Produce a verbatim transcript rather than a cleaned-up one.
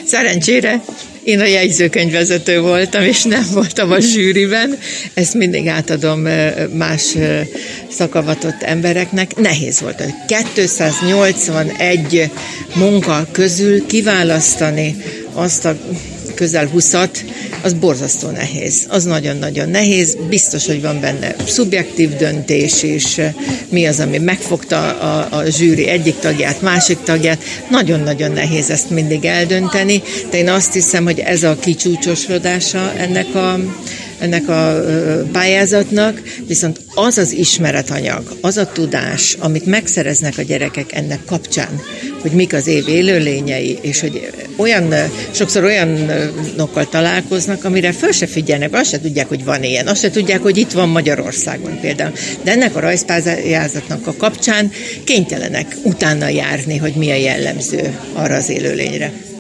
Szerencsére én a jegyzőkönyvvezető voltam, és nem voltam a zsűriben. Ezt mindig átadom más szakavatott embereknek. Nehéz volt, hogy kétszáznyolcvanegy munka közül kiválasztani azt a közel húszat, az borzasztó nehéz. Az nagyon-nagyon nehéz. Biztos, hogy van benne szubjektív döntés is, mi az, ami megfogta a, a zsűri egyik tagját, másik tagját. Nagyon-nagyon nehéz ezt mindig eldönteni, de én azt hiszem, hogy ez a kicsúcsosodása ennek a ennek a pályázatnak, viszont az az ismeretanyag, az a tudás, amit megszereznek a gyerekek ennek kapcsán, hogy mik az év élőlényei, és hogy olyan, sokszor olyanokkal találkoznak, amire föl se figyelnek, azt se tudják, hogy van ilyen, azt se tudják, hogy itt van Magyarországon például. De ennek a rajzpályázatnak a kapcsán kénytelenek utána járni, hogy mi a jellemző arra az élőlényre.